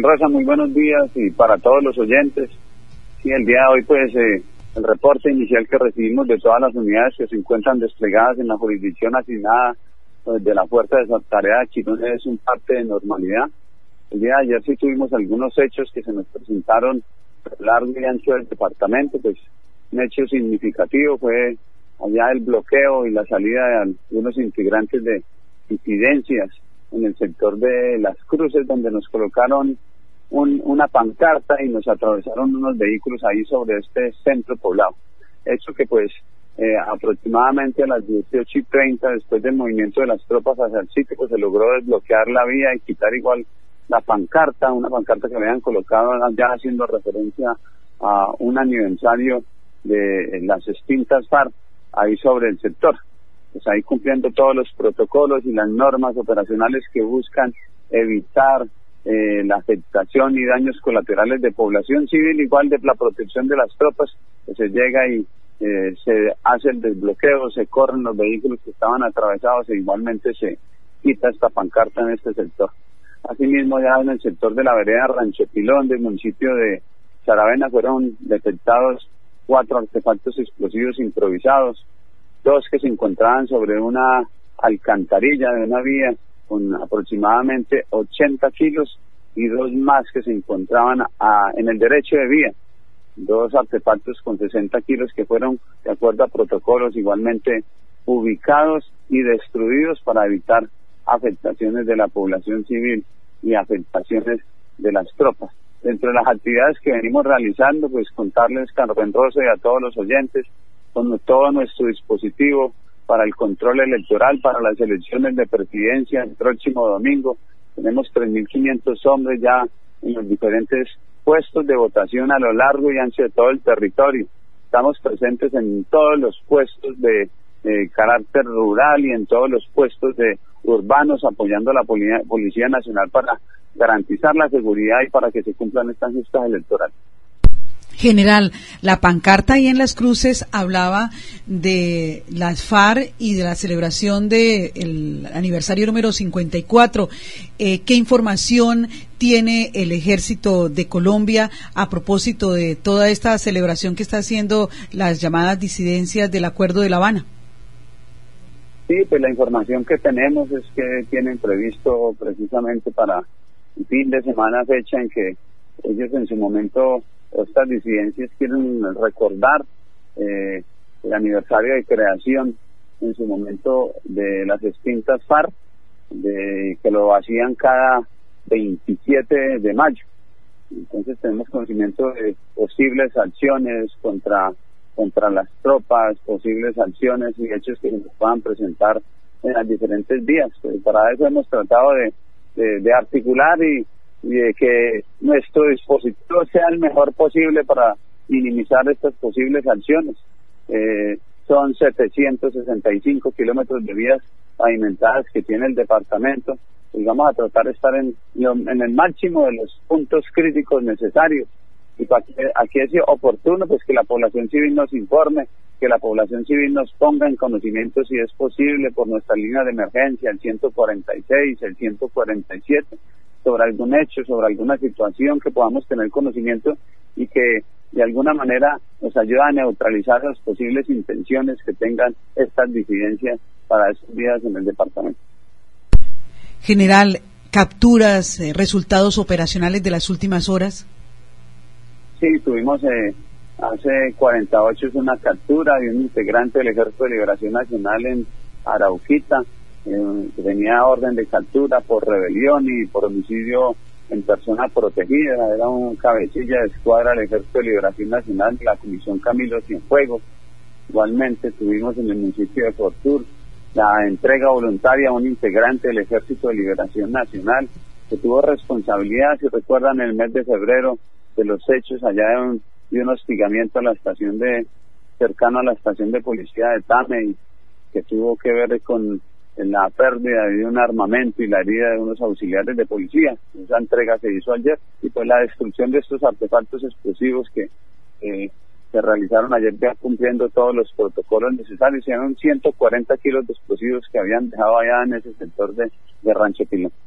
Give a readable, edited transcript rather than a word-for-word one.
Rosa, muy buenos días y para todos los oyentes. Sí, el día de hoy pues el reporte inicial que recibimos de todas las unidades que se encuentran desplegadas en la jurisdicción asignada de la Fuerza de Tarea de Chirón es un parte de normalidad. El día de ayer sí tuvimos algunos hechos que se nos presentaron a lo largo y ancho del departamento, pues un hecho significativo fue allá el bloqueo y la salida de algunos integrantes de disidencias en el sector de Las Cruces, donde nos colocaron una pancarta y nos atravesaron unos vehículos ahí sobre este centro poblado. Hecho que pues aproximadamente a las 18:30, después del movimiento de las tropas hacia el sitio, pues se logró desbloquear la vía y quitar igual la pancarta, una pancarta que habían colocado ya haciendo referencia a un aniversario de las extintas FARC ahí sobre el sector. Pues ahí cumpliendo todos los protocolos y las normas operacionales que buscan evitar la afectación y daños colaterales de población civil, igual de la protección de las tropas, que se llega y se hace el desbloqueo, se corren los vehículos que estaban atravesados e igualmente se quita esta pancarta en este sector. Asimismo, ya en el sector de la vereda Rancho Pilón del municipio de Saravena fueron detectados 4 artefactos explosivos improvisados, 2 que se encontraban sobre una alcantarilla de una vía con aproximadamente 80 kilos y 2 más que se encontraban en el derecho de vía, 2 artefactos con 60 kilos que fueron, de acuerdo a protocolos, igualmente ubicados y destruidos para evitar afectaciones de la población civil y afectaciones de las tropas. Dentro de las actividades que venimos realizando, pues contarles, Carmen Rosa, y a todos los oyentes, con todo nuestro dispositivo para el control electoral, para las elecciones de presidencia el próximo domingo. Tenemos 3.500 hombres ya en los diferentes puestos de votación a lo largo y ancho de todo el territorio. Estamos presentes en todos los puestos de carácter rural y en todos los puestos de urbanos, apoyando a la Policía Nacional para garantizar la seguridad y para que se cumplan estas justas electorales. General, la pancarta ahí en Las Cruces hablaba de las FARC y de la celebración del aniversario número 54. ¿Qué información tiene el Ejército de Colombia a propósito de toda esta celebración que está haciendo las llamadas disidencias del Acuerdo de La Habana? Sí, pues la información que tenemos es que tienen previsto precisamente para el fin de semana, fecha en que ellos en su momento, estas disidencias, quieren recordar el aniversario de creación en su momento de las extintas FARC, que lo hacían cada 27 de mayo. Entonces tenemos conocimiento de posibles acciones contra las tropas, posibles acciones y hechos que se nos puedan presentar en las diferentes vías. Pues para eso hemos tratado de articular y de que nuestro dispositivo sea el mejor posible para minimizar estas posibles acciones. Son 765 kilómetros de vías pavimentadas que tiene el departamento, y vamos a tratar de estar en el máximo de los puntos críticos necesarios. Y para que aquí es oportuno pues que la población civil nos informe, que la población civil nos ponga en conocimiento, si es posible, por nuestra línea de emergencia, el 146, el 147, sobre algún hecho, sobre alguna situación que podamos tener conocimiento y que de alguna manera nos ayuda a neutralizar las posibles intenciones que tengan estas disidencias para esos días en el departamento. General, capturas, resultados operacionales de las últimas horas. Sí, tuvimos hace 48 una captura de un integrante del Ejército de Liberación Nacional en Arauquita, que tenía orden de captura por rebelión y por homicidio en persona protegida. Era un cabecilla de escuadra del Ejército de Liberación Nacional de la Comisión Camilo Cienfuegos. Igualmente tuvimos en el municipio de Fortur la entrega voluntaria a un integrante del Ejército de Liberación Nacional que tuvo responsabilidad, si recuerdan, en el mes de febrero de los hechos allá de un hostigamiento a la estación cercano a la estación de policía de Tame, y que tuvo que ver con la pérdida de un armamento y la herida de unos auxiliares de policía. Esa entrega se hizo ayer, y pues la destrucción de estos artefactos explosivos que se realizaron ayer, ya cumpliendo todos los protocolos necesarios. Eran 140 kilos de explosivos que habían dejado allá en ese sector de Rancho Pilón.